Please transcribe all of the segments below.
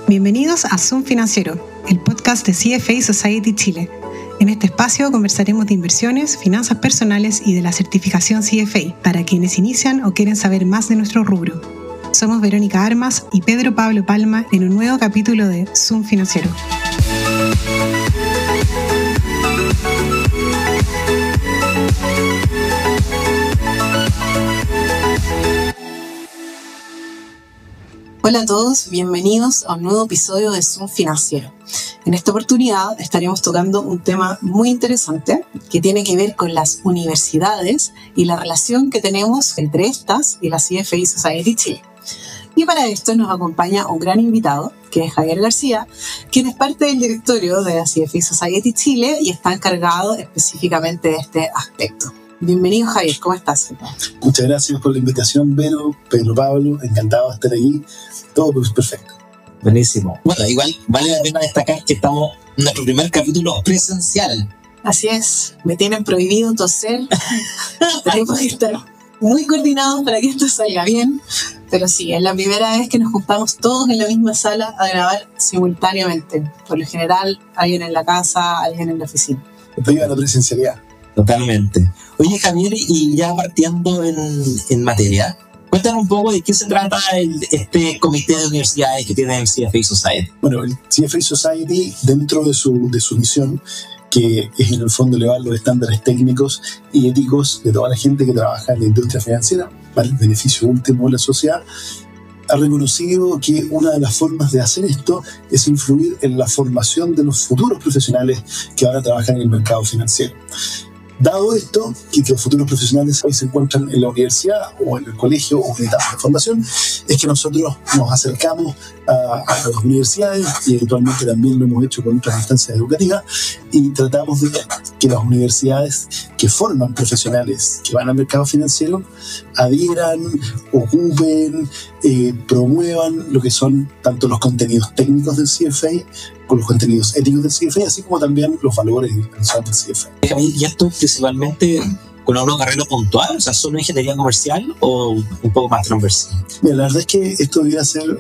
Bienvenidos a Zoom Financiero, el podcast de CFA Society Chile. En este espacio conversaremos de inversiones, finanzas personales y de la certificación CFA para quienes inician o quieren saber más de nuestro rubro. Somos Verónica Armas y Pedro Pablo Palma en un nuevo capítulo de Zoom Financiero. Hola a todos, bienvenidos a un nuevo episodio de Zoom Financiero. En esta oportunidad estaremos tocando un tema muy interesante que tiene que ver con las universidades y la relación que tenemos entre estas y la CFA Society Chile. Y para esto nos acompaña un gran invitado, que es Javier García, quien es parte del directorio de la CFA Society Chile y está encargado específicamente de este aspecto. Bienvenido, Javier, ¿cómo estás? Muchas gracias por la invitación, Vero, Pedro Pablo, encantado de estar aquí, todo perfecto. Buenísimo. Bueno, igual vale la pena destacar que estamos en nuestro primer capítulo presencial. Así es, me tienen prohibido toser, tenemos que estar muy coordinados para que esto salga bien, pero sí, es la primera vez que nos juntamos todos en la misma sala a grabar simultáneamente. Por lo general, alguien en la casa, alguien en la oficina. Viva la presencialidad. Totalmente. Oye, Javier, y ya partiendo en materia, cuéntanos un poco de qué se trata este comité de universidades que tiene el CFA Society. Bueno, el CFA Society, dentro de su misión, que es en el fondo elevar los estándares técnicos y éticos de toda la gente que trabaja en la industria financiera, para el beneficio último de la sociedad, ha reconocido que una de las formas de hacer esto es influir en la formación de los futuros profesionales que van a trabajar en el mercado financiero. Dado esto, que los futuros profesionales hoy se encuentran en la universidad o en el colegio o en etapas de formación, es que nosotros nos acercamos a las universidades y eventualmente también lo hemos hecho con otras instancias educativas y tratamos de que las universidades que forman profesionales que van al mercado financiero adhieran, ocupen, promuevan lo que son tanto los contenidos técnicos del CFA con los contenidos éticos del CFA, así como también los valores del CFA. ¿Y esto principalmente con una carrera puntual? O sea, ¿solo ingeniería comercial o un poco más transversal? Mira, la verdad es que esto debería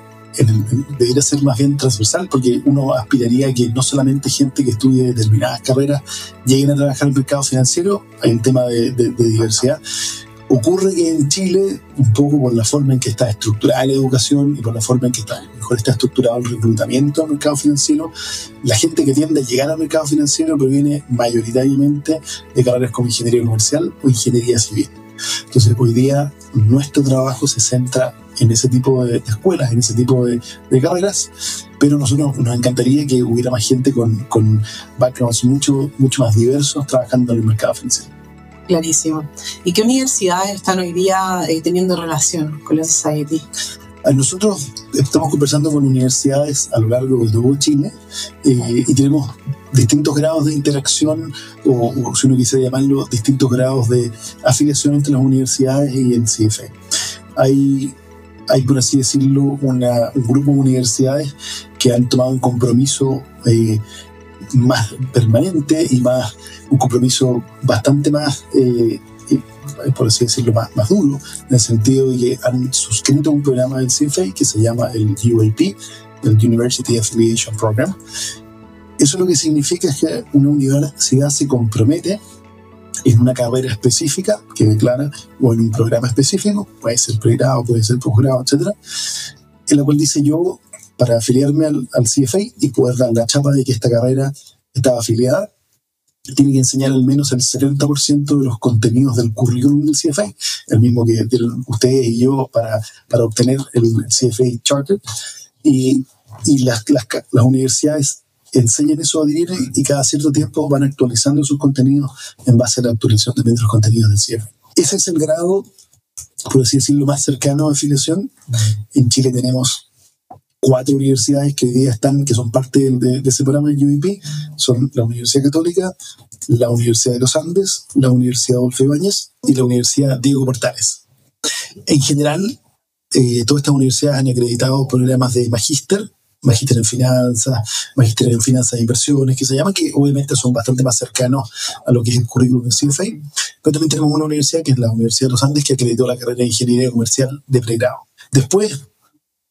ser más bien transversal, porque uno aspiraría a que no solamente gente que estudie determinadas carreras lleguen a trabajar en el mercado financiero. Hay un tema de diversidad. Ocurre que en Chile, un poco por la forma en que está estructurada la educación y por la forma en que mejor está estructurado el reclutamiento al mercado financiero, la gente que tiende a llegar al mercado financiero proviene mayoritariamente de carreras como ingeniería comercial o ingeniería civil. Entonces, hoy día nuestro trabajo se centra en ese tipo de escuelas, en ese tipo de carreras, pero nosotros nos encantaría que hubiera más gente con backgrounds mucho más diversos trabajando en el mercado financiero. Clarísimo. ¿Y qué universidades están hoy día teniendo relación con la Society? Nosotros estamos conversando con universidades a lo largo de todo Chile y tenemos distintos grados de interacción o si uno quisiera llamarlo, distintos grados de afiliación entre las universidades y el CFA. Hay por así decirlo, un grupo de universidades que han tomado un compromiso más permanente y un compromiso bastante más, por así decirlo, más duro, en el sentido de que han suscrito un programa del CFA que se llama el UAP, el University Affiliation Program. Eso lo que significa es que una universidad se compromete en una carrera específica que declara, o en un programa específico, puede ser pregrado, puede ser posgrado, etc., en la cual dice: yo, para afiliarme al CFA y poder dar la chapa de que esta carrera estaba afiliada, tiene que enseñar al menos el 70% de los contenidos del currículum del CFA, el mismo que tienen ustedes y yo para obtener el CFA Charter, y las universidades enseñan eso a adherir y cada cierto tiempo van actualizando sus contenidos en base a la actualización también de los contenidos del CFA. Ese es el grado, por así decirlo, más cercano a afiliación. En Chile tenemos 4 universidades que hoy día que son parte de ese programa de UIP. Son la Universidad Católica, la Universidad de los Andes, la Universidad Adolfo Ibáñez y la Universidad Diego Portales. En general, todas estas universidades han acreditado programas de magíster en finanzas de inversiones, que se llaman, que obviamente son bastante más cercanos a lo que es el currículum del CFA. Pero también tenemos una universidad, que es la Universidad de los Andes, que acreditó la carrera de Ingeniería Comercial de pregrado. Después,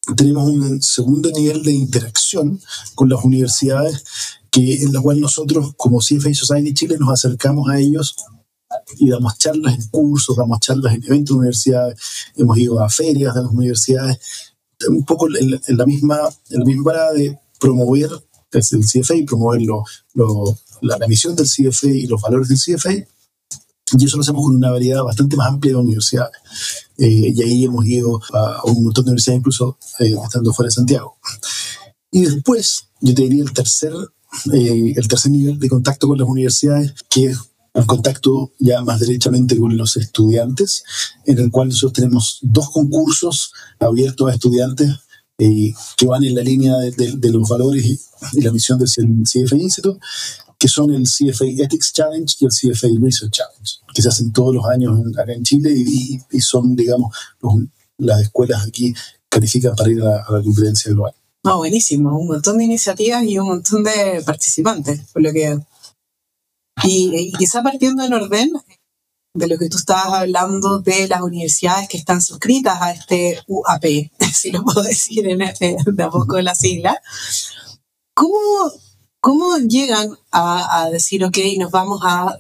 tenemos un segundo nivel de interacción con las universidades, en la cual nosotros, como CFA Society Chile, nos acercamos a ellos y damos charlas en cursos, damos charlas en eventos de universidades, hemos ido a ferias de las universidades, un poco en la misma parada de promover el CFA y promover la misión del CFA y los valores del CFA. Y eso lo hacemos con una variedad bastante más amplia de universidades. Y ahí hemos ido a un montón de universidades, incluso estando fuera de Santiago. Y después, yo te diría el tercer nivel de contacto con las universidades, que es un contacto ya más derechamente con los estudiantes, en el cual nosotros tenemos 2 concursos abiertos a estudiantes que van en la línea de los valores y la misión del CFA Institute, que son el CFA Ethics Challenge y el CFA Research Challenge, que se hacen todos los años acá en Chile y son, digamos, las escuelas aquí califican para ir a la competencia global. No, buenísimo, un montón de iniciativas y un montón de participantes, por lo que... Y quizá partiendo en orden de lo que tú estabas hablando de las universidades que están suscritas a este UAP, si lo puedo decir de a poco la sigla, ¿cómo llegan a decir, ok, nos vamos a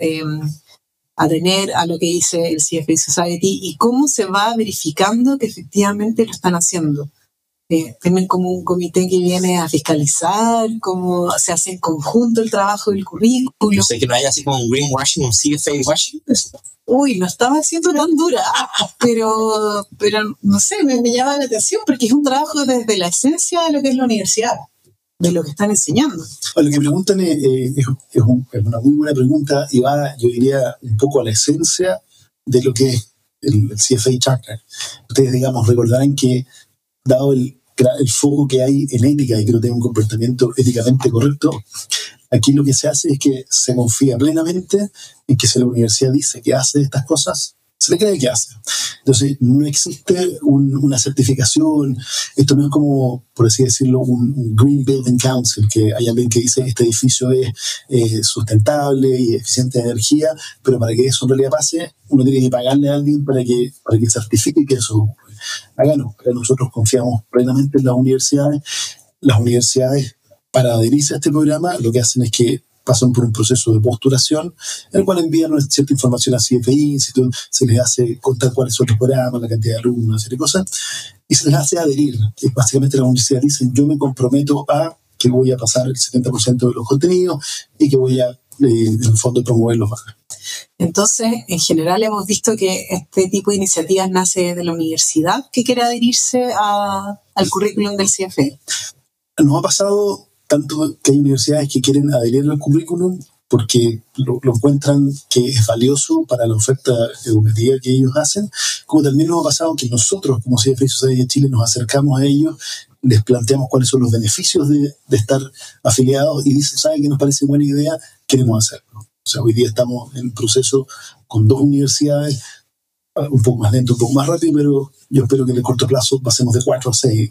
tener a lo que dice el CFA Society, y cómo se va verificando que efectivamente lo están haciendo? ¿Tienen como un comité que viene a fiscalizar? ¿Cómo se hace en conjunto el trabajo del currículo? Yo sé que no hay así como un greenwashing, un CFA washing. Uy, no estaba siendo tan dura, pero no sé, me llama la atención porque es un trabajo desde la esencia de lo que es la universidad, de lo que están enseñando. Lo que preguntan es una muy buena pregunta y va, yo diría, un poco a la esencia de lo que es el CFA Charter. Ustedes, digamos, recordarán que dado el foco que hay en ética y que no tenga un comportamiento éticamente correcto, aquí lo que se hace es que se confía plenamente en que si la universidad dice que hace estas cosas, se le cree que hace. Entonces, no existe una certificación. Esto no es como, por así decirlo, un Green Building Council, que hay alguien que dice este edificio es sustentable y eficiente de energía, pero para que eso en realidad pase, uno tiene que pagarle a alguien para que certifique que eso ocurre. Acá no, nosotros confiamos plenamente en las universidades. Las universidades, para adherirse a este programa, lo que hacen es que pasan por un proceso de postulación, en el cual envían cierta información a CFA Institute, se les hace contar cuáles son los programas, la cantidad de alumnos, una serie de cosas, y se les hace adherir. Y básicamente las universidades dicen, yo me comprometo a que voy a pasar el 70% de los contenidos y que voy a, en el fondo, promover los valores. Entonces, en general hemos visto que este tipo de iniciativas nace de la universidad que quiere adherirse al currículum del CFA. Nos ha pasado tanto que hay universidades que quieren adherir al currículum porque lo encuentran que es valioso para la oferta educativa que ellos hacen, como también nos ha pasado que nosotros, como CFA Society de Chile, nos acercamos a ellos, les planteamos cuáles son los beneficios de estar afiliados y dicen, ¿saben qué nos parece buena idea? Queremos hacerlo. O sea, hoy día estamos en proceso con 2 universidades, un poco más lento, un poco más rápido, pero yo espero que en el corto plazo pasemos de 4 a 6.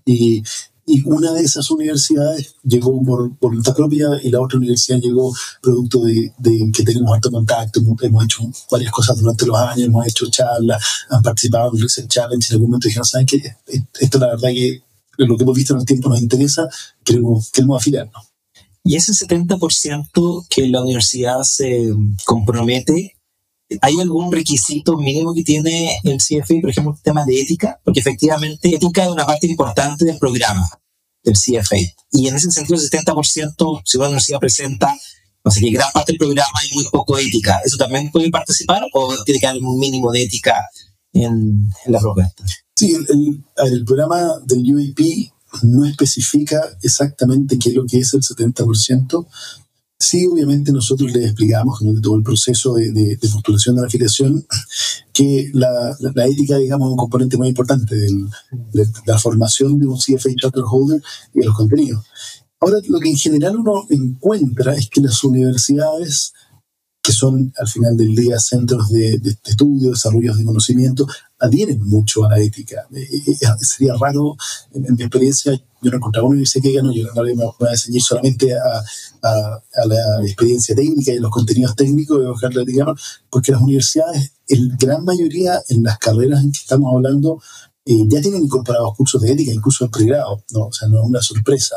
Y una de esas universidades llegó por voluntad propia y la otra universidad llegó producto de que tenemos alto contacto, hemos hecho varias cosas durante los años, hemos hecho charlas, han participado en el Research Challenge, en algún momento dijeron, ¿saben qué? Esto la verdad que lo que hemos visto en el tiempo nos interesa, queremos afiliarnos. Y ese 70% que la universidad se compromete, ¿hay algún requisito mínimo que tiene el CFA, por ejemplo, el tema de ética? Porque efectivamente ética es una parte importante del programa del CFA. Y en ese sentido, el 70%, si una universidad presenta, no sé, que gran parte del programa hay muy poco ética, ¿eso también puede participar o tiene que haber un mínimo de ética en la propuesta? Sí, el programa del UAP no especifica exactamente qué es lo que es el 70%. Sí, obviamente nosotros les explicamos durante todo el proceso de postulación de la afiliación que la ética, digamos, es un componente muy importante de la formación de un CFA Charter Holder y de los contenidos. Ahora, lo que en general uno encuentra es que las universidades, que son al final del día centros de estudio, desarrollos de conocimiento, adhieren mucho a la ética. Sería raro, en mi experiencia, yo no encontraba una universidad que no, yo no me voy a enseñar solamente a la experiencia técnica y a los contenidos técnicos de bajar la ética, porque las universidades, en gran mayoría, en las carreras en que estamos hablando, ya tienen incorporados cursos de ética, incluso en pregrado, ¿no? O sea, no es una sorpresa.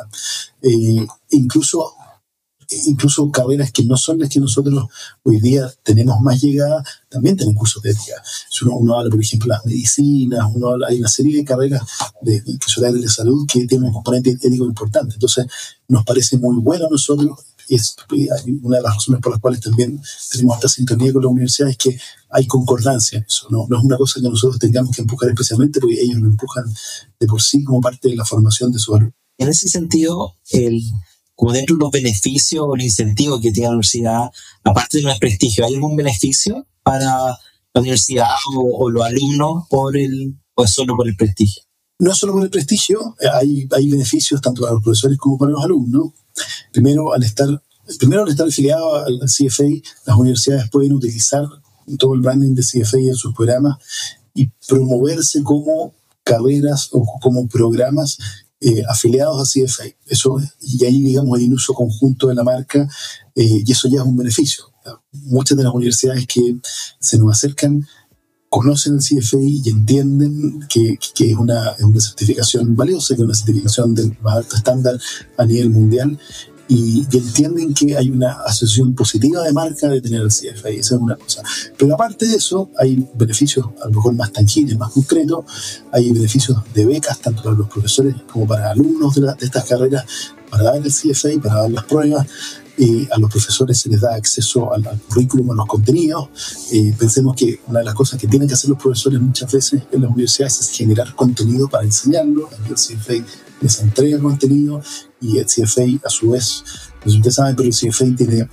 Incluso carreras que no son las que nosotros hoy día tenemos más llegada, también tienen cursos de ética. Si uno habla, por ejemplo, de las medicinas, hay una serie de carreras que son áreas de salud que tienen un componente ético importante. Entonces, nos parece muy bueno a nosotros, y es una de las razones por las cuales también tenemos esta sintonía con la universidad, es que hay concordancia en eso. No es una cosa que nosotros tengamos que empujar especialmente, porque ellos lo empujan de por sí como parte de la formación de su alumnos. En ese sentido, como dentro de los beneficios o los incentivos que tiene la universidad, aparte de un prestigio, ¿hay algún beneficio para la universidad o los alumnos o es solo por el prestigio? No es solo por el prestigio, hay beneficios tanto para los profesores como para los alumnos. Primero, al estar afiliado al CFA, las universidades pueden utilizar todo el branding de CFA en sus programas y promoverse como carreras o como programas afiliados a CFA. Y ahí, digamos, hay un uso conjunto de la marca, y eso ya es un beneficio. Muchas de las universidades que se nos acercan conocen el CFA y entienden que es una certificación valiosa, que es una certificación del más alto estándar a nivel mundial, y entienden que hay una asociación positiva de marca de tener el CFA. Esa es una cosa. Pero aparte de eso, hay beneficios a lo mejor más tangibles, más concretos. Hay beneficios de becas, tanto para los profesores como para alumnos de estas carreras, para dar el CFA, para dar las pruebas. A los profesores se les da acceso al currículum, a los contenidos. Pensemos que una de las cosas que tienen que hacer los profesores muchas veces en las universidades es generar contenido para enseñarlo. El CFA les entrega contenido, y el CFA, a su vez, no sé si ustedes saben, pero el CFA tiene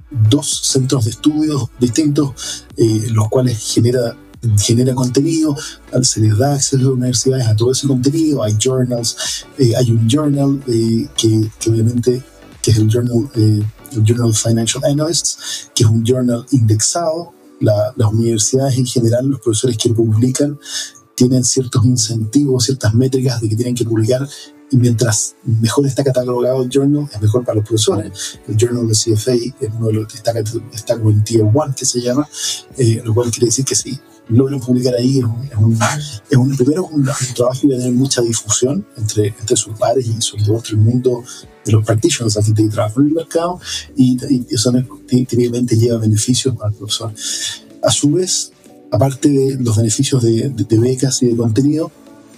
2 centros de estudios distintos, los cuales genera contenido. Se les da acceso a las universidades a todo ese contenido. Hay journals, hay un journal que obviamente que es el Journal Financial Analysts, que es un journal indexado. Las universidades en general, los profesores que publican, tienen ciertos incentivos, ciertas métricas de que tienen que publicar, y mientras mejor está catalogado el journal, es mejor para los profesores. El journal de CFA es uno de los que está como en Tier 1, que se llama, lo cual quiere decir que si logran publicar ahí, es un trabajo que va a tener mucha difusión entre sus pares y sobre todo entre el mundo de los practitioners, la gente que trabaja en el mercado, y eso típicamente lleva beneficios al profesor. A su vez, aparte de los beneficios de becas y de contenido,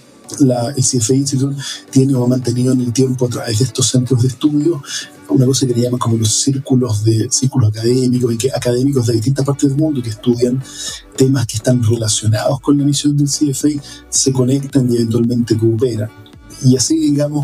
el CFA Institute tiene o ha mantenido en el tiempo, a través de estos centros de estudio, una cosa que le llaman como los círculos académicos, y que académicos de distintas partes del mundo que estudian temas que están relacionados con la misión del CFA se conectan y eventualmente cooperan. Y así, digamos,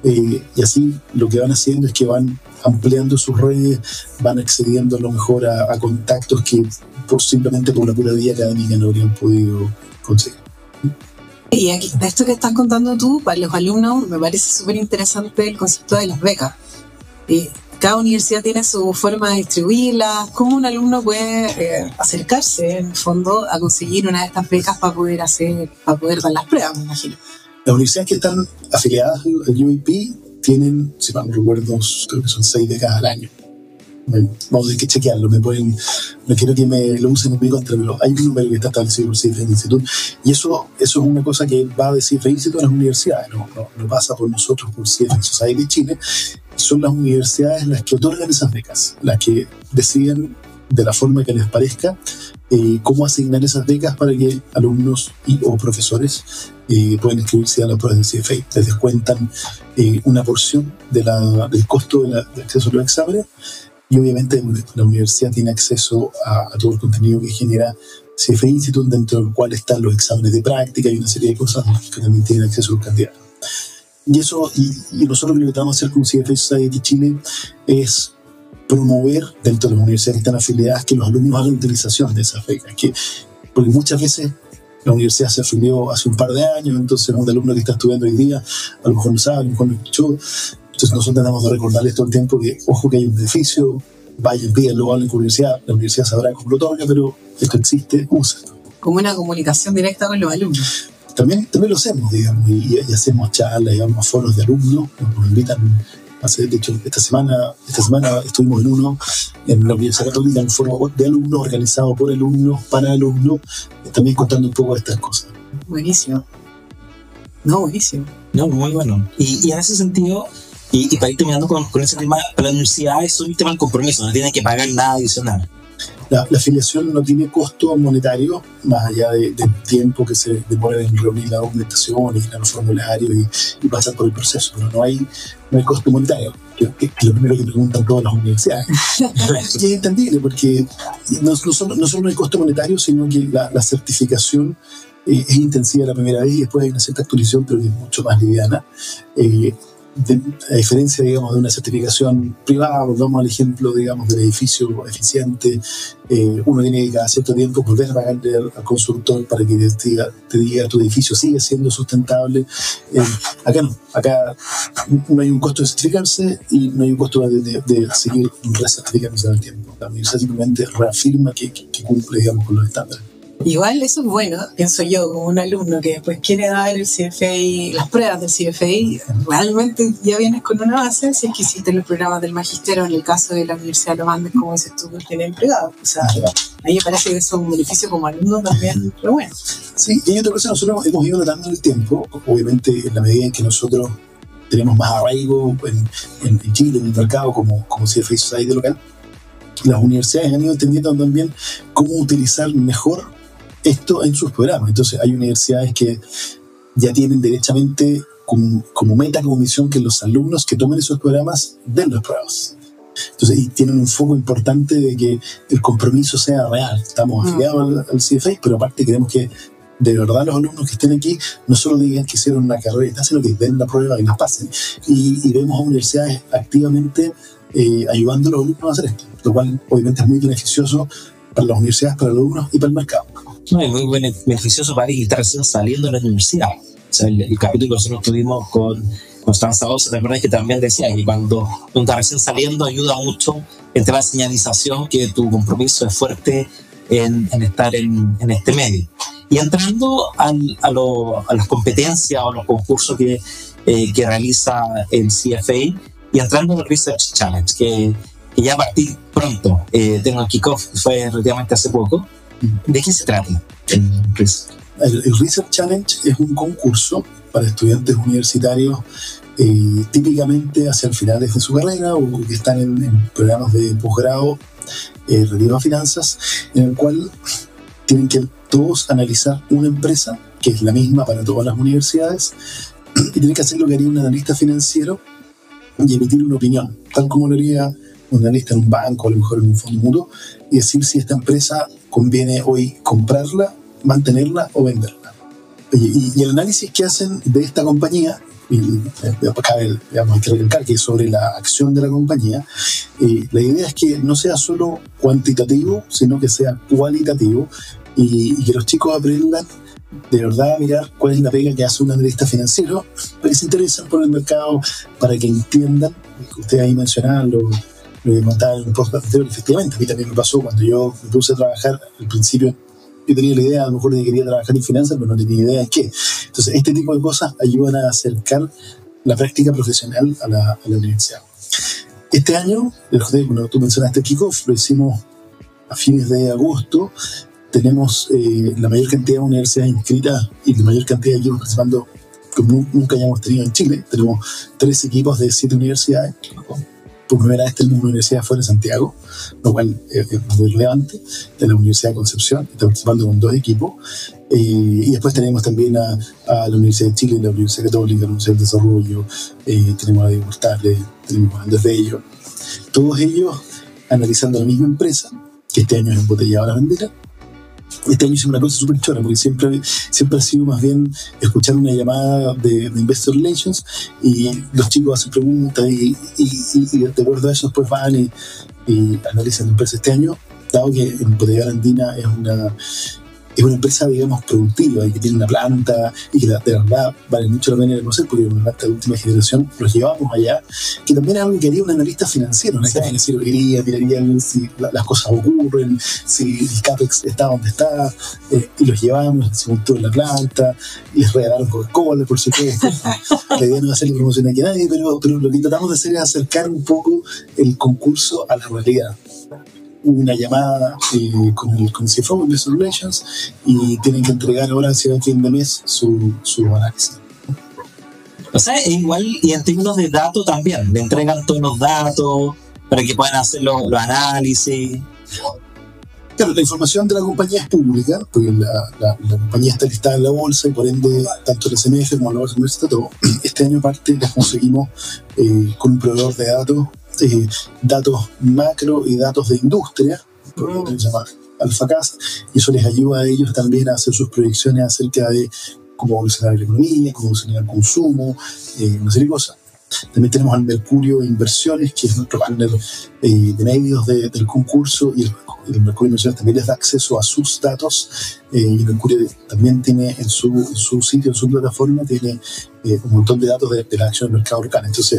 lo que van haciendo es que van ampliando sus redes, van accediendo a lo mejor a contactos que simplemente por la pura vía académica no habrían podido conseguir. Y aquí, de esto que estás contando tú, para los alumnos, me parece súper interesante el concepto de las becas. Cada universidad tiene su forma de distribuirlas. ¿Cómo un alumno puede acercarse, en el fondo, a conseguir una de estas becas para poder dar las pruebas, me imagino? Las universidades que están afiliadas al UAP tienen, si mal no recuerdo, creo que son 6 becas al año. Vamos a tener que chequearlo, no quiero que me lo usen en mi contra, pero hay un número que está establecido por CFA Institute, y eso es una cosa que va de CFA Institute a las universidades, no pasa por nosotros, por CFA Society de Chile. Son las universidades las que otorgan esas becas, las que deciden de la forma que les parezca cómo asignar esas becas para que alumnos o profesores puedan inscribirse a las pruebas de CFA. Les descuentan una porción del costo del acceso a los exámenes, y obviamente la universidad tiene acceso a todo el contenido que genera CFA Institute, dentro del cual están los exámenes de práctica y una serie de cosas que también tienen acceso los candidatos. Y nosotros lo que tratamos de hacer con CFA Society Chile es promover dentro de las universidades que están afiliadas que los alumnos hagan utilización de esas becas, porque muchas veces la universidad se afilió hace un par de años, entonces un alumno que está estudiando hoy día a lo mejor no sabe, a lo mejor no escuchó. Entonces nosotros tratamos de recordarles todo el tiempo que, ojo, que hay un beneficio, vayan, pídanlo, hablen con la universidad sabrá cómo lo otorga, pero esto existe, úsenlo. Como una comunicación directa con los alumnos. También lo hacemos, digamos, y hacemos charlas, y vamos a foros de alumnos, nos invitan. De hecho, esta semana estuvimos en la Universidad Católica, en un foro de alumnos organizado por alumnos, para alumnos, también contando un poco de estas cosas. Buenísimo. No, buenísimo. No, muy bueno. Y en ese sentido, y para ir terminando con ese tema, para la universidad es un tema del compromiso, no tiene que pagar nada adicional. La afiliación no tiene costo monetario, más allá del tiempo que se demora en reunir la documentación y llenar los formularios y pasar por el proceso, pero no hay costo monetario, que es lo primero que preguntan todas las universidades. Y es entendible, porque no solo no hay costo monetario, sino que la certificación es intensiva la primera vez y después hay una cierta actualización, pero es mucho más liviana. A diferencia, digamos, de una certificación privada, volvamos al ejemplo, digamos, del edificio eficiente, uno tiene que cada cierto tiempo volver a pagarle al constructor para que te diga tu edificio sigue siendo sustentable. Acá no, acá no hay un costo de certificarse y no hay un costo de seguir recertificándose en el tiempo. La universidad simplemente reafirma que cumple, digamos, con los estándares. Igual eso es bueno, pienso yo, como un alumno que después quiere dar el CFA, las pruebas del CFA, realmente ya vienes con una base, si es que hiciste los programas del magisterio, en el caso de la Universidad de los Andes, como dices tú, que tienen empleados. O sea, a mí me parece que eso es un beneficio como alumno también, pero bueno. Sí, y hay otra cosa, nosotros hemos ido notando en el tiempo, obviamente en la medida en que nosotros tenemos más arraigo en Chile, en el mercado, como CFA Society local, las universidades han ido entendiendo también cómo utilizar mejor esto en sus programas. Entonces hay universidades que ya tienen derechamente como meta, como misión, que los alumnos que tomen esos programas den las pruebas. Entonces, y tienen un foco importante de que el compromiso sea real. Estamos afiliados al CFA, pero aparte queremos que de verdad los alumnos que estén aquí no solo digan que hicieron una carrera, sino que den la prueba y las pasen. Y vemos a universidades activamente ayudando a los alumnos a hacer esto, lo cual obviamente es muy beneficioso para las universidades, para los alumnos y para el mercado. No, es muy beneficioso para alguien que está recién saliendo de la universidad. O sea, el capítulo que nosotros tuvimos con Constanza Osa, la verdad es que también decía que cuando está recién saliendo ayuda mucho entre la señalización, que tu compromiso es fuerte en estar en este medio. Y entrando a las competencias o los concursos que realiza el CFA, y entrando en el Research Challenge, que ya partí pronto, tengo el kickoff, fue relativamente hace poco. ¿De qué se trata el Research Challenge es un concurso para estudiantes universitarios típicamente hacia el final de su carrera o que están en programas de posgrado relativo a finanzas, en el cual tienen que todos analizar una empresa que es la misma para todas las universidades y tienen que hacer lo que haría un analista financiero y emitir una opinión, tal como lo haría un analista en un banco, a lo mejor en un fondo mutuo, y decir si esta empresa conviene hoy comprarla, mantenerla o venderla. Y el análisis que hacen de esta compañía, y hay que recalcar que es sobre la acción de la compañía, la idea es que no sea solo cuantitativo, sino que sea cualitativo y que los chicos aprendan de verdad a mirar cuál es la pega que hace un analista financiero, para que se interesen por el mercado, para que entiendan, que ustedes ahí mencionaban lo que contaba en un podcast anterior. Efectivamente, a mí también me pasó cuando yo me puse a trabajar. Al principio yo tenía la idea a lo mejor de que quería trabajar en finanzas, pero no tenía idea de qué. Entonces este tipo de cosas ayudan a acercar la práctica profesional a la universidad. Este año, cuando tú mencionaste el kickoff, lo hicimos a fines de agosto. Tenemos la mayor cantidad de universidades inscritas y la mayor cantidad de equipos participando como nunca hayamos tenido en Chile. Tenemos 3 equipos de 7 universidades. Por primera vez tenemos una universidad fuera de Santiago, lo cual es muy relevante. De la Universidad de Concepción, está participando con 2 equipos. Y después tenemos también a la Universidad de Chile, la Universidad Católica, la Universidad del Desarrollo, tenemos a Diego Portales, tenemos a Andrés Bello. Todos ellos analizando la misma empresa, que este año es embotellada la bandera. Este año hice una cosa súper chora, porque siempre ha sido más bien escuchar una llamada de Investor Relations y los chicos hacen preguntas y de acuerdo a eso después van y analizan la empresa. Este año, dado que Embotellada Andina es una empresa, digamos, productiva y que tiene una planta y que de verdad vale mucho la pena conocer, porque es una planta de última generación, los llevamos allá, que también es algo que haría un analista financiero. Un analista financiero miraría si las cosas ocurren, si el CAPEX está donde está, y los llevamos, se montó en la planta, les regalaron Coca-Cola, por supuesto. La idea no es hacerle promoción aquí a nadie, pero lo que tratamos de hacer es acercar un poco el concurso a la realidad. Una llamada con el CFO de Investor Relations y tienen que entregar ahora hacia el fin de mes su análisis. O sea, es igual, y en términos de datos también, le entregan todos los datos para que puedan hacer los análisis. Claro, la información de la compañía es pública, porque la compañía está listada en la bolsa y por ende, tanto el SMF como la bolsa universitaria, todo. Este año aparte las conseguimos con un proveedor de datos macro y datos de industria, que se llama AlphaCast, y eso les ayuda a ellos también a hacer sus proyecciones acerca de cómo evolucionar la economía, cómo evolucionar el consumo, una serie de cosas. También tenemos al Mercurio Inversiones, que es nuestro partner de medios del concurso, y el Mercurio Inversiones también les da acceso a sus datos, y el Mercurio también tiene en su sitio, en su plataforma, tiene un montón de datos de la acción del mercado local. Entonces,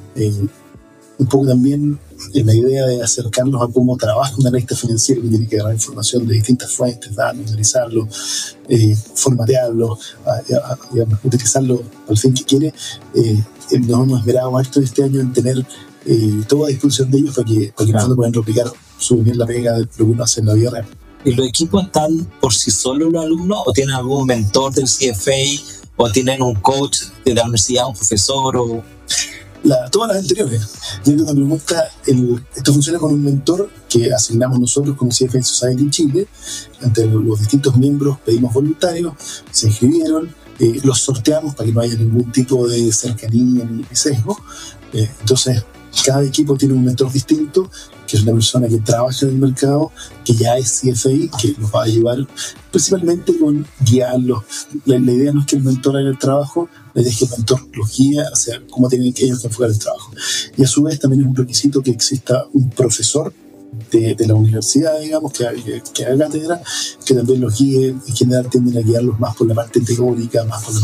un poco también la idea de acercarnos a cómo trabaja un analista financiero que tiene que agarrar información de distintas fuentes, datos, analizarlo, formatearlo, utilizarlo al fin que quiere. Nos hemos esperado harto este año en tener todo a disposición de ellos para que claro, puedan replicar súper bien la pega de lo que uno hace en la vida real. ¿Y los equipos están por sí solos los alumnos o tienen algún mentor del CFA o tienen un coach de la universidad, un profesor o...? Todas las anteriores. Y una pregunta, esto funciona con un mentor que asignamos nosotros como CFA Society Chile. Entre los distintos miembros pedimos voluntarios, se inscribieron, los sorteamos para que no haya ningún tipo de cercanía ni sesgo. Entonces, cada equipo tiene un mentor distinto, que es una persona que trabaja en el mercado, que ya es CFA, que los va a ayudar principalmente con guiarlos. La idea no es que el mentor haga el trabajo, la idea es que el mentor los guía hacia cómo tienen que ellos enfocar el trabajo. Y a su vez también es un requisito que exista un profesor de la universidad, digamos, que haga cátedra, que también los guíe. En general tienden a guiarlos más por la parte teórica, más por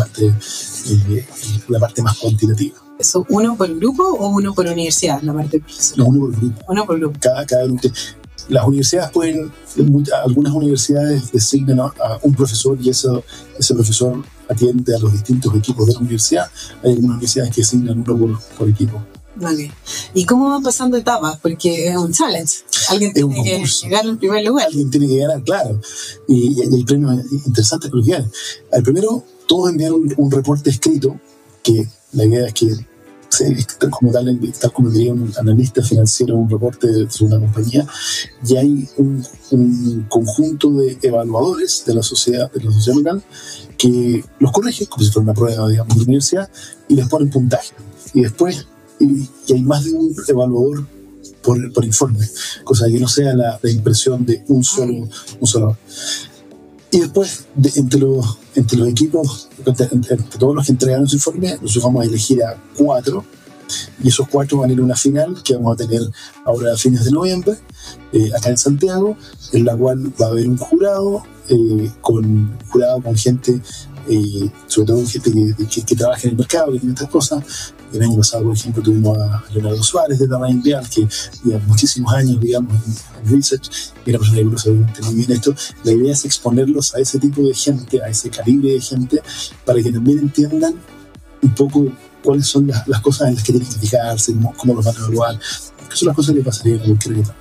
la parte más cuantitativa. ¿Eso uno por grupo o uno por universidad, la parte profesional? No, uno por grupo. Uno por grupo. Cada grupo. Las universidades algunas universidades designan a un profesor y ese profesor atiende a los distintos equipos de la universidad. Hay algunas universidades que designan uno por equipo. Vale. ¿Y cómo van pasando etapas? Porque es un challenge. Alguien tiene que llegar al primer lugar. Alguien tiene que ganar, claro. Y hay premios interesantes por llegar. Al primero, todos enviaron un reporte escrito, que la idea es que, tal como diría un analista financiero, un reporte de una compañía, y hay un conjunto de evaluadores de la sociedad local que los corrigen, como si fuera una prueba, digamos, de la universidad, y les ponen puntaje. Y después, y hay más de un evaluador por informe, cosa que no sea la impresión de un solo. Y después, entre los equipos, entre todos los que entregaron su informe, nosotros vamos a elegir a 4, y esos 4 van a ir a una final que vamos a tener ahora a fines de noviembre, acá en Santiago, en la cual va a haber un jurado con gente, sobre todo gente que trabaja en el mercado, que tiene estas cosas. El año pasado, por ejemplo, tuvimos a Leonardo Suárez de Tamaño Real, que lleva muchísimos años, digamos, en research, y una persona que conoce muy bien esto. La idea es exponerlos a ese tipo de gente, a ese calibre de gente, para que también entiendan un poco cuáles son las cosas en las que tienen que fijarse, cómo los van a evaluar, que son las cosas que pasarían a cualquier etapa.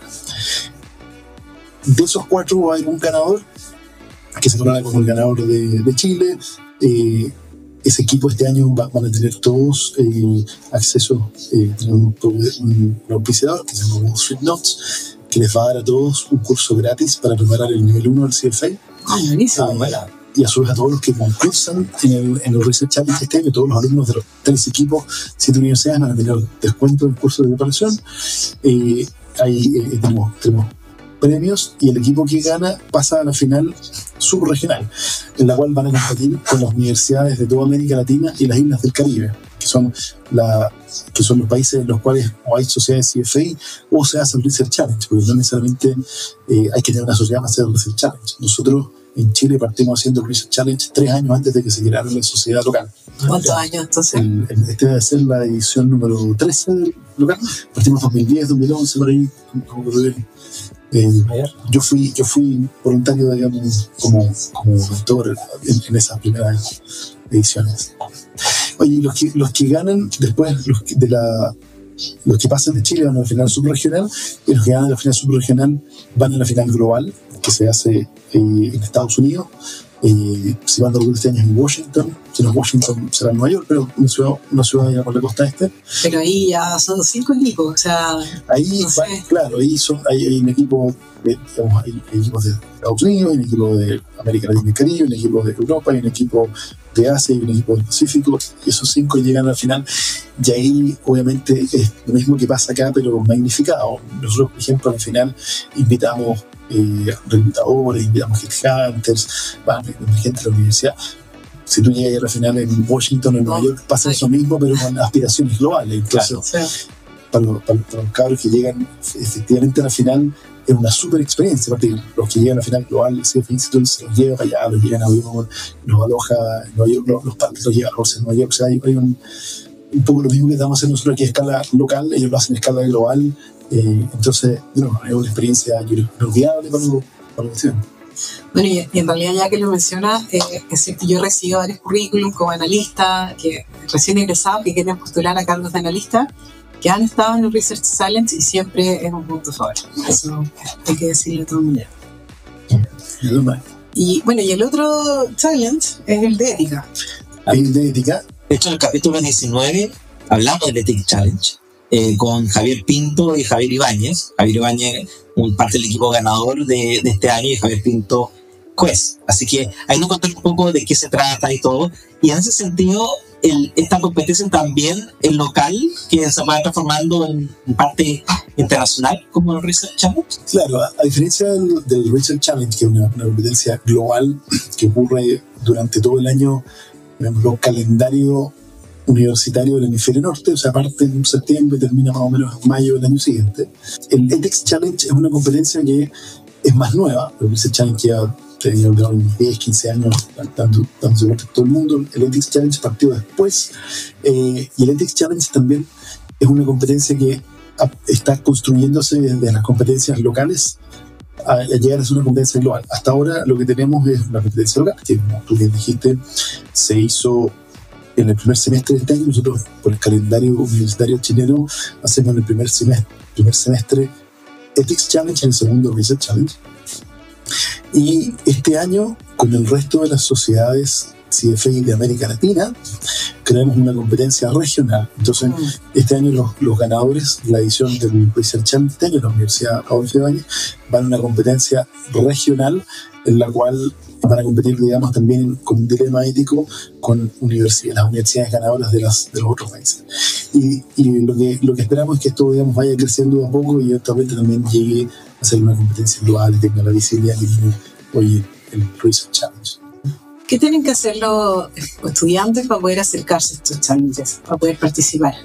De esos 4 va a haber un ganador, que se conoce como el ganador de Chile. Ese equipo este año van a tener todos acceso a un auspiciador que se llama Wall Street Notes, que les va a dar a todos un curso gratis para preparar el nivel 1 del CFA. Buenísimo. Y a su vez a todos los que concursan en el Research Challenge este año, todos los alumnos de los 3 equipos, 7 universidades van a tener descuento en el curso de preparación. Ahí tenemos premios, y el equipo que gana pasa a la final subregional, en la cual van a competir con las universidades de toda América Latina y las islas del Caribe, que son los países en los cuales o hay sociedades CFA o se hace el Research Challenge, porque no necesariamente hay que tener una sociedad para hacer el Research Challenge. Nosotros en Chile partimos haciendo el Research Challenge 3 años antes de que se creara la sociedad local. ¿Cuántos años entonces? Este debe ser la edición número 13 del local. Partimos 2010, 2011, por ahí. Yo fui voluntario, digamos, como mentor en esas primeras ediciones. Oye, los que ganan después, los que pasan de Chile van a la final subregional, y los que ganan la final subregional van a la final global, que se hace en Estados Unidos, Si van a ocurrir este año en Washington, si no es Washington será en Nueva York, pero una ciudad allá por la costa este. Pero ahí ya son 5 equipos, o sea... Ahí, no sé. claro, hay un equipo, digamos, hay equipos de Estados Unidos, hay un equipo de América Latina y Caribe, hay un equipo de Europa, hay un equipo de Asia y un equipo del Pacífico, y esos 5 llegan al final, y ahí obviamente es lo mismo que pasa acá, pero magnificado. Nosotros, por ejemplo, al final invitamos reclutadores, invitamos headhunters, gente de la universidad. Si tú llegas a la final en Washington o en Nueva York, pasa eso mismo, pero con aspiraciones globales. Entonces, Claro. para los cabros que llegan efectivamente a la final, es una súper experiencia. Aparte, los que llegan a la final global, CFE Institute se los lleva para allá, los llegan a Avión, los aloja en Nueva York, los padres los llevan a Orsa en Nueva York. O sea, hay un poco lo mismo que estamos haciendo nosotros aquí a escala local, ellos lo hacen a escala global. Entonces, bueno, es una experiencia inolvidable para los estudiantes. Bueno, y en realidad ya que lo mencionas, es cierto, yo he recibido varios currículum como analista, que recién ingresados que quieren postular a cargos de analista, que han estado en el Research Challenge y siempre es un punto a favor. Eso hay que decirlo de todas maneras. Y bueno, y el otro challenge es el de ética. El de ética. De hecho, en el capítulo 19 hablamos del Ethics Challenge con Javier Pinto y Javier Ibáñez. Javier Ibáñez, parte del equipo ganador de este año, y Javier Pinto, juez. Así que ahí nos contó un poco de qué se trata y todo. Y en ese sentido, esta competencia también es local, que se va transformando en parte internacional, como el Research Challenge. Claro, a diferencia del Research Challenge, que es una competencia global que ocurre durante todo el año, digamos, calendario universitario del hemisferio norte, o sea, parte en septiembre y termina más o menos en mayo del año siguiente. El Ethics Challenge es una competencia que es más nueva. El Research Challenge ya tenía unos 10, 15 años dándose vuelta todo el mundo. El Ethics Challenge partió después, y el Ethics Challenge también es una competencia que está construyéndose desde las competencias locales a llegar a ser una competencia global. Hasta ahora lo que tenemos es una competencia local, que como tú bien dijiste, se hizo en el primer semestre de este año. Nosotros, por el calendario universitario chileno, hacemos en el primer semestre Ethics Challenge, en el segundo Research Challenge. Y este año, con el resto de las sociedades CFA de América Latina, creamos una competencia regional. Entonces, este año los ganadores de la edición del Research Challenge este año, la Universidad Adolfo Ibáñez, van a una competencia regional en la cual van a competir, digamos, también con un dilema ético con las universidades ganadoras de los otros países. Y lo que esperamos es que esto, digamos, vaya creciendo a poco y eventualmente también llegue a ser una competencia global y tenga la visibilidad que tiene hoy el Research Challenge. ¿Qué tienen que hacer los estudiantes para poder acercarse a estos challenges, para poder participar?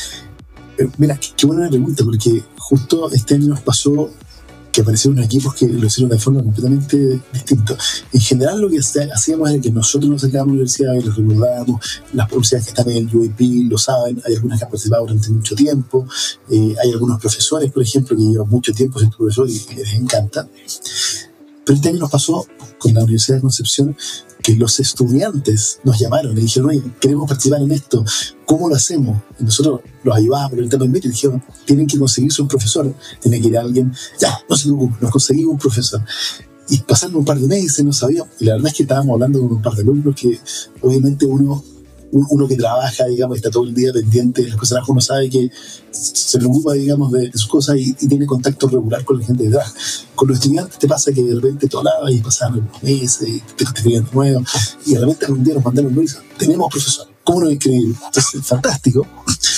Mira, qué buena pregunta, porque justo este año nos pasó que aparecieron equipos que lo hicieron de forma completamente distinta. En general, lo que hacíamos era que nosotros nos acercábamos a la universidad y les recordábamos. Las universidades que están en el UAP lo saben, hay algunas que han participado durante mucho tiempo, hay algunos profesores, por ejemplo, que llevan mucho tiempo siendo profesor y les encanta. Pero este año nos pasó con la Universidad de Concepción que los estudiantes nos llamaron y dijeron: oye, queremos participar en esto, ¿cómo lo hacemos? Y nosotros los ayudábamos por el tema y dijeron: tienen que conseguirse un profesor, tiene que ir alguien, ya, no se preocupen, nos conseguimos un profesor. Y pasaron un par de meses, no sabíamos, y la verdad es que estábamos hablando con un par de alumnos que obviamente uno que trabaja, digamos, está todo el día pendiente de las cosas, uno sabe que se preocupa, digamos, de sus cosas y tiene contacto regular con la gente de trabajo. Con los estudiantes te pasa que de repente te hablabas y pasaban unos meses y te escribían de nuevo, y de repente un día nos mandaron un mail: tenemos profesor, ¿cómo no es increíble? Entonces, fantástico.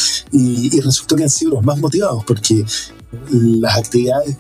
Y resultó que han sido los más motivados, porque las actividades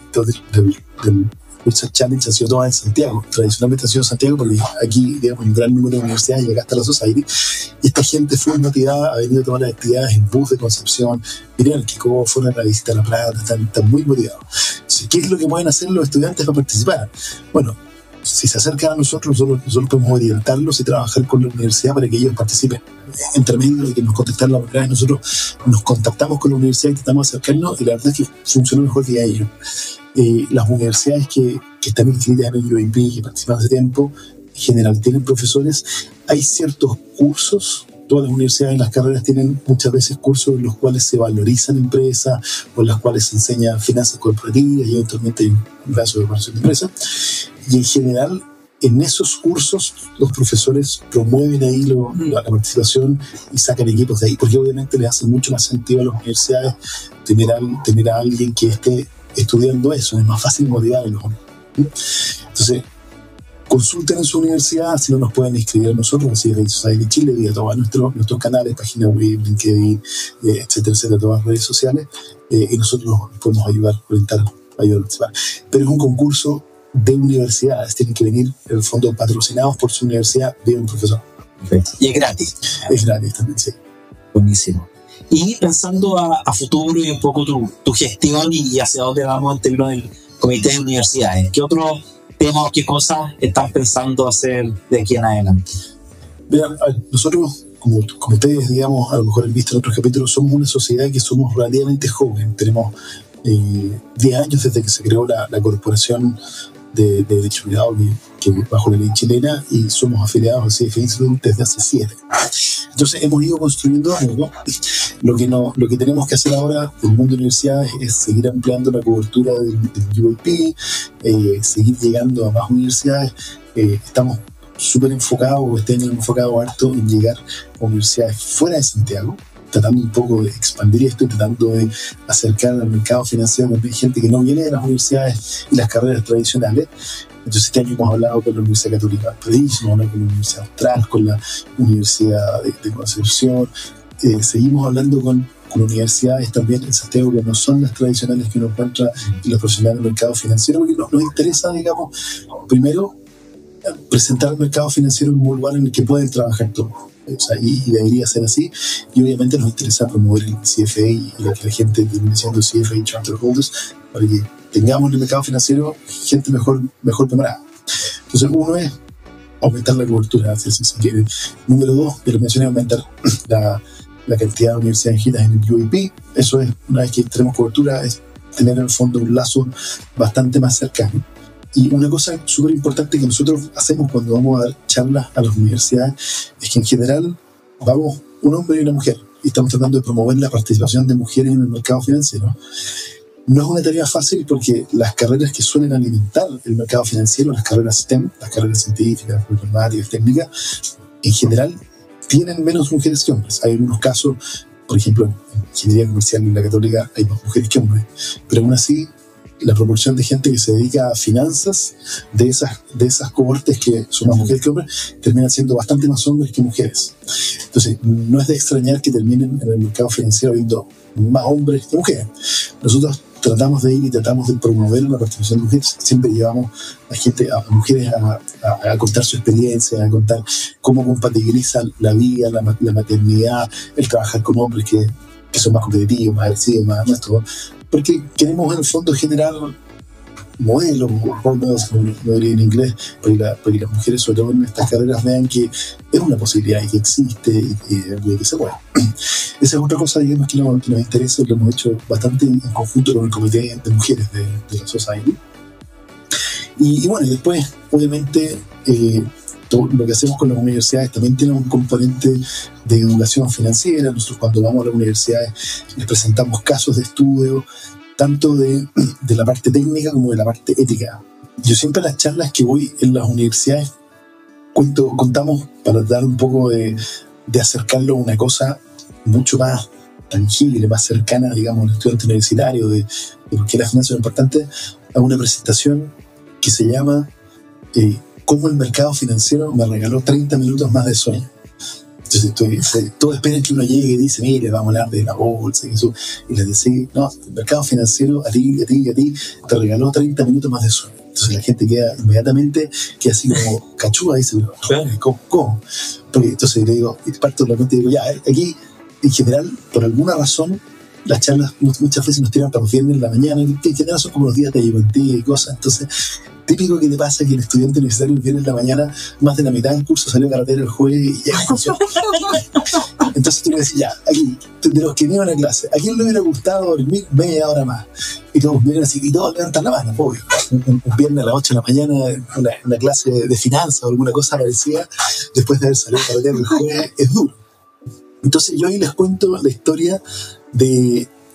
del Research Challenge han sido todas en Santiago. Tradicionalmente han sido en Santiago porque aquí, digamos, hay un gran número de universidades y acá está la Society. Y esta gente fue motivada, ha venido a tomar las actividades en bus de Concepción, vinieron al Kickoff, fueron a la visita a La Plata, están muy motivados. Entonces, ¿qué es lo que pueden hacer los estudiantes para participar? Bueno, si se acercan a nosotros podemos orientarlos y trabajar con la universidad para que ellos participen. Entre medio de que nos contactaron la primera vez, nosotros nos contactamos con la universidad y intentamos acercarnos, y la verdad es que funcionó mejor que ellos. Las universidades que están inscritas en el UAP, que participan hace tiempo, en general tienen profesores. Hay ciertos cursos, todas las universidades en las carreras tienen muchas veces cursos en los cuales se valorizan empresas o en los cuales se enseña finanzas corporativas y eventualmente hay un brazo de preparación de empresas. Y en general en esos cursos los profesores promueven ahí la participación y sacan equipos de ahí, porque obviamente les hace mucho más sentido a las universidades tener a alguien que esté estudiando eso, es más fácil motivarlos. Entonces, consulten en su universidad, si no nos pueden inscribir nosotros, así es Society Chile, vía todos nuestros canales, página web, LinkedIn, etcétera, todas las redes sociales, y nosotros los podemos ayudar, orientar, ayudar a participar. Pero es un concurso de universidades, tienen que venir en el fondo patrocinados por su universidad de un profesor. Perfecto. Y es gratis. Es gratis también, sí. Buenísimo. Y pensando a futuro y un poco tu gestión y hacia dónde vamos en términos del comité de universidades, ¿qué otros temas o qué cosas están pensando hacer de aquí en adelante? Vean, nosotros, como ustedes, digamos, a lo mejor han visto en otros capítulos, somos una sociedad que somos relativamente joven. Tenemos 10 años desde que se creó la corporación de derecho privado que bajo la ley chilena, y somos afiliados al CFI desde hace 7. Entonces hemos ido construyendo algo. Lo que tenemos que hacer ahora en el mundo de universidades es seguir ampliando la cobertura del UIP, seguir llegando a más universidades. Estamos súper enfocados, o este año hemos enfocado harto en llegar a universidades fuera de Santiago, tratando un poco de expandir esto y tratando de acercar al mercado financiero a gente que no viene de las universidades y las carreras tradicionales. Entonces este año hemos hablado con la Universidad Católica de París, hemos hablado con la Universidad Austral, con la Universidad de Concepción, seguimos hablando con universidades también en Santiago que no son las tradicionales que uno encuentra en los profesionales del mercado financiero, porque nos interesa, digamos, primero presentar al mercado financiero como un lugar en el que pueden trabajar todos. O sea, y debería ser así, y obviamente nos interesa promover el CFA y que la gente termine siendo CFA Charter Holders para que tengamos en el mercado financiero gente mejor preparada. Entonces, uno es aumentar la cobertura, si quiere. Número 2, ya lo mencioné, aumentar la cantidad de universidades inscritas en el UIP. Eso es, una vez que tenemos cobertura, es tener en el fondo un lazo bastante más cercano. Y una cosa súper importante que nosotros hacemos cuando vamos a dar charlas a las universidades es que en general vamos un hombre y una mujer, y estamos tratando de promover la participación de mujeres en el mercado financiero. No es una tarea fácil porque las carreras que suelen alimentar el mercado financiero, las carreras STEM, las carreras científicas, matemáticas, técnicas, en general tienen menos mujeres que hombres. Hay algunos casos, por ejemplo, en ingeniería comercial en la Católica hay más mujeres que hombres, pero aún así la proporción de gente que se dedica a finanzas de esas cohortes que son más mujeres que hombres terminan siendo bastante más hombres que mujeres. Entonces, no es de extrañar que terminen en el mercado financiero habiendo más hombres que mujeres. Nosotros tratamos de ir y tratamos de promover la participación de mujeres. Siempre llevamos a mujeres a contar su experiencia, a contar cómo compatibilizan la vida, la maternidad, el trabajar con hombres que son más competitivos, más agresivos, más todo. Porque queremos en el fondo generar modelos, como lo diría en inglés, para que las mujeres, sobre todo en estas carreras, vean que es una posibilidad y que existe y que se puede. Esa es otra cosa, digamos, que nos interesa, lo hemos hecho bastante en conjunto con el comité de mujeres de la Society. Y bueno, y después, obviamente, todo lo que hacemos con las universidades también tiene un componente de educación financiera. Nosotros, cuando vamos a las universidades, les presentamos casos de estudio, tanto de la parte técnica como de la parte ética. Yo siempre, en las charlas que voy en las universidades, contamos para dar un poco de acercarlo a una cosa mucho más tangible, más cercana, digamos, al estudiante universitario, de por qué las finanzas son importantes, a una presentación que se llama cómo el mercado financiero me regaló 30 minutos más de sueño. Entonces, todos esperan que uno llegue y dice, mire, vamos a hablar de la bolsa y eso, y les decís, no, el mercado financiero a ti te regaló 30 minutos más de sueño. Entonces la gente inmediatamente queda así como cachúa, dice, ¿cómo? Porque entonces le digo, y parto de la mente y digo, ya, aquí en general, por alguna razón, las charlas muchas veces nos tiran para los viernes en la mañana, que en general son como los días de ayudantía y cosas. Entonces, típico que te pasa que el estudiante universitario el viernes en la mañana, más de la mitad del curso salió a carretera el jueves y ya. Entonces tú le decís, ya, aquí, de los que vinieron a clase, ¿a quién le hubiera gustado dormir media hora más? Y todos miran así, y todos levantan la mano, obvio. Un viernes a las 8 de la mañana, una clase de finanzas o alguna cosa parecida, después de haber salido a carretera el jueves, es duro. Entonces yo ahí les cuento la historia de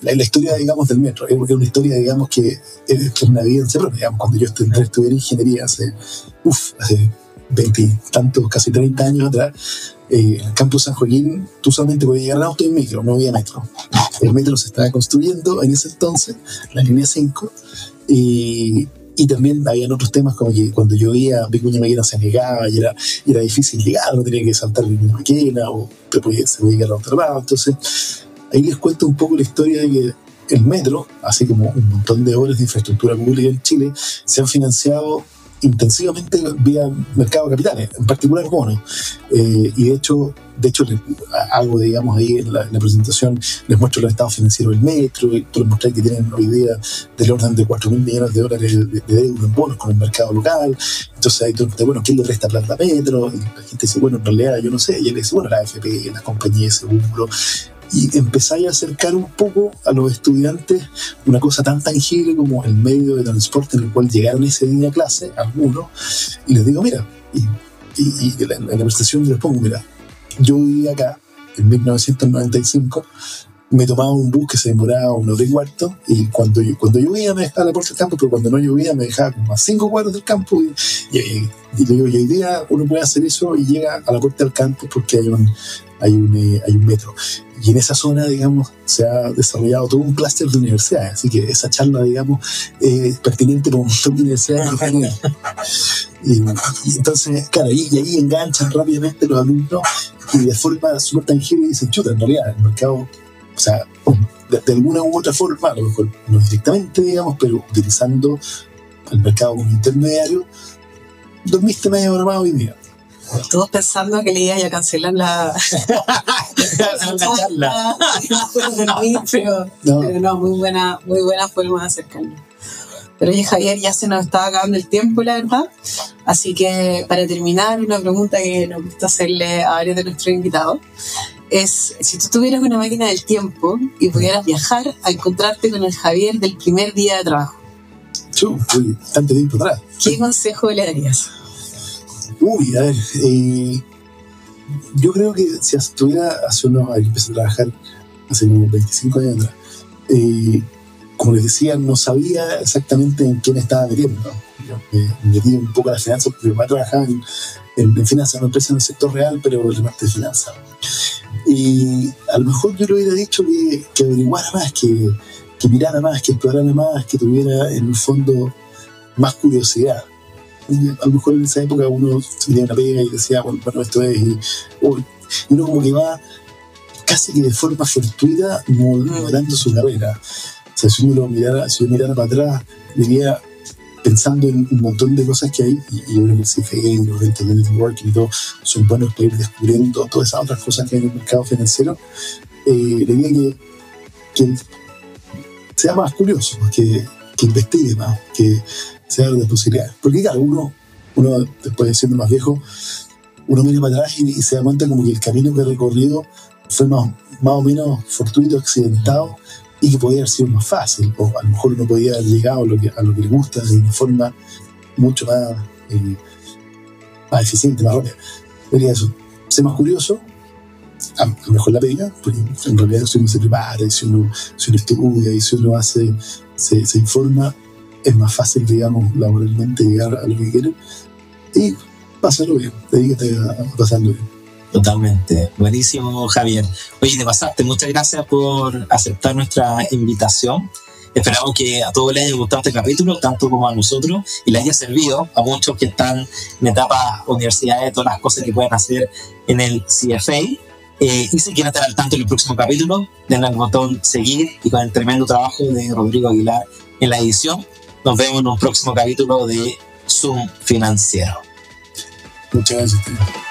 la historia, digamos, del metro. Es una historia, digamos, que es una evidencia propia. Digamos, cuando yo estudié ingeniería hace 20 y tantos, casi 30 años atrás, en el campus San Joaquín, tú solamente podías llegar en auto y en micro, no había metro. El metro se estaba construyendo en ese entonces, la línea 5, y también habían otros temas como que cuando llovía, Vicuña Maquena se negaba y era difícil llegar, no tenía que saltar Vicuña Maquena o se podía llegar a otro lado. Entonces, ahí les cuento un poco la historia de que el metro, así como un montón de obras de infraestructura pública en Chile, se han financiado intensivamente vía mercado de capitales, en particular bonos. Y de hecho hago, digamos, ahí en la presentación, les muestro los estados financieros del metro, y les mostré que tienen hoy día del orden de $4.000 millones de deuda en bonos con el mercado local. Entonces ahí tú dices, bueno, ¿quién le presta plata a Metro? Y la gente dice, bueno, en realidad yo no sé. Y él dice, bueno, la AFP, las compañías de seguro. Y empezáis a acercar un poco a los estudiantes una cosa tan tangible como el medio de transporte en el cual llegaron ese día a clase, algunos, y les digo, mira, y en la presentación les pongo, mira, yo vivía acá en 1995, me tomaba un bus que se demoraba 1 hora y cuarto, y cuando llovía me dejaba a la puerta del campo, pero cuando no llovía me dejaba como a 5 cuadros del campo, y le digo, y hoy día uno puede hacer eso y llega a la puerta del campo porque hay un metro. Y en esa zona, digamos, se ha desarrollado todo un clúster de universidades. Así que esa charla, digamos, es pertinente para un montón de universidades en general. Y entonces, claro, y ahí enganchan rápidamente los alumnos y de forma súper tangible dicen, chuta, en realidad, el mercado, o sea, de alguna u otra forma, a lo mejor no directamente, digamos, pero utilizando el mercado como intermediario, dormiste media hora más hoy día. Todos pensando que le iba a cancelar la charla. Pero no, muy buena forma de acercarlo. Pero oye, Javier, ya se nos estaba acabando el tiempo, la verdad. Así que para terminar, una pregunta que nos gusta hacerle a varios de nuestros invitados es, si tú tuvieras una máquina del tiempo y pudieras viajar a encontrarte con el Javier del primer día de trabajo, tanto tiempo atrás, ¿qué consejo le darías? A ver, yo creo que si estuviera hace unos años, empecé a trabajar hace unos 25 años atrás, como les decía, no sabía exactamente en qué me estaba metiendo, ¿no? Yo me metí un poco a las finanzas porque mi mamá trabajaba en finanzas, en una empresa en el sector real, pero en la parte de finanzas. Y a lo mejor yo le hubiera dicho que averiguara más, que mirara más, que explorara más, que tuviera en el fondo más curiosidad. Y a lo mejor en esa época uno se metía una pega y decía, bueno, esto es, y uno como que va casi que de forma fortuita moderando su carrera. O sea, si uno mirara para atrás, diría, pensando en un montón de cosas que hay, y yo creo que el CFA, los eventos de networking y todo, son buenos para ir descubriendo todas esas otras cosas que hay en el mercado financiero. Le diría que sea más curioso, que investigue más, que sea de posibilidades. Porque claro, uno después de siendo más viejo, uno mira para atrás y se da cuenta como que el camino que ha recorrido fue más o menos fortuito, accidentado, y que podía haber sido más fácil, o a lo mejor uno podía haber llegado a lo que le gusta de una forma mucho más eficiente, más rápida. Diría eso, ser más curioso, a lo mejor la pega, porque en realidad si uno se prepara, y si uno estudia, y si uno se informa, es más fácil, digamos, laboralmente llegar a lo que quiere, y pásalo bien, dedícate a pasarlo bien. Totalmente. Buenísimo, Javier. Oye, te pasaste. Muchas gracias por aceptar nuestra invitación. Esperamos que a todos les haya gustado este capítulo, tanto como a nosotros, y les haya servido a muchos que están en etapas universidades, todas las cosas que pueden hacer en el CFA. Y si quieren estar al tanto del próximo capítulo, denle al botón seguir, y con el tremendo trabajo de Rodrigo Aguilar en la edición, nos vemos en un próximo capítulo de Zoom Financiero. Muchas gracias.